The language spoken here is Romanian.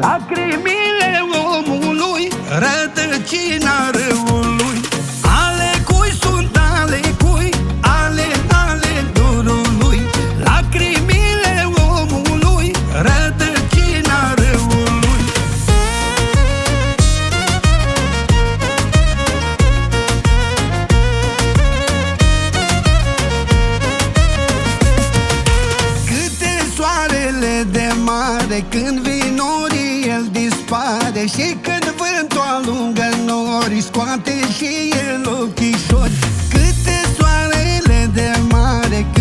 lacrimile omului, rădăcina răului. Ale cui sunt ale cui, ale dorului. Lacrimile omului, rădăcina răului. Câte soarele de mare, când vin norii el dispare. Și când vântul alungă norii, scoate și el ochișori. Câte soarele de mare,